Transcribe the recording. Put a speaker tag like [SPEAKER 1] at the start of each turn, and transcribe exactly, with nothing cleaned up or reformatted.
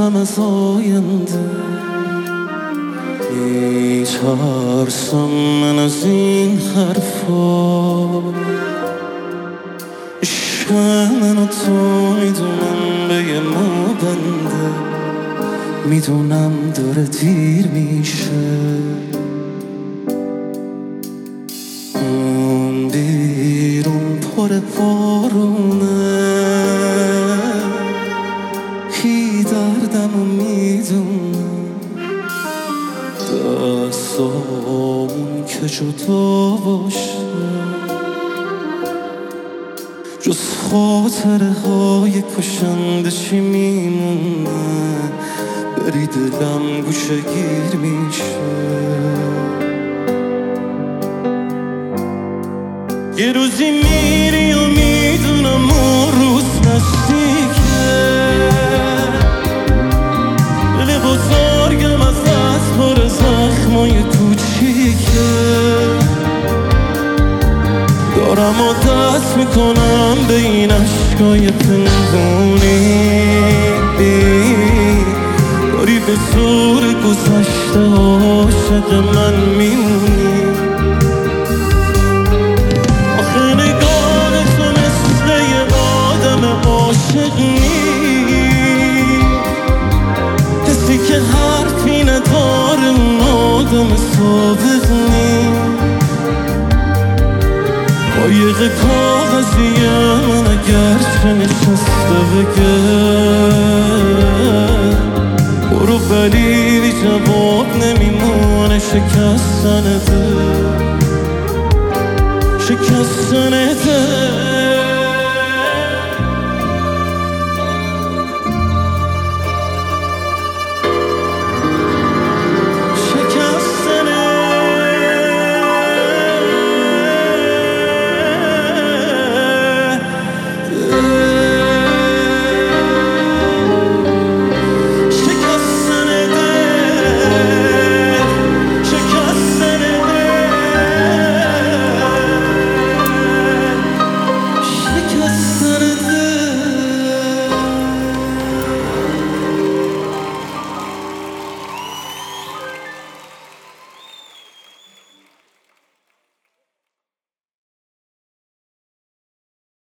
[SPEAKER 1] میترسم از آینده، میترسم من از این حرفا. عشق من و تو میدونم به یه مو بنده، میدونم داره دیر میشه. اون بیرون پر بارونه، کی دردمو میدونه، دستامون که جدا باشه، جز خاطره های کشنده چی میمونه؟ بری دلم گوشه گیر میشه. یه روزی میری و میدونم اون روز نزدیکه، دل بزرگم از دست پر زخمای کوچیکه، دارم و دست میکنم به این عشقای پنهونی، داری به زور گذشته عاشق من میمونی. آخه نگاه تو مثل یه آدم عاشق نیست، کسی که حرفی نداره اون آدم صادق نیست. قایق کاغذیه من اگر چه نشسته بگه برو، ولی جواب نمیمونه. شکستن دل، شکستن دل.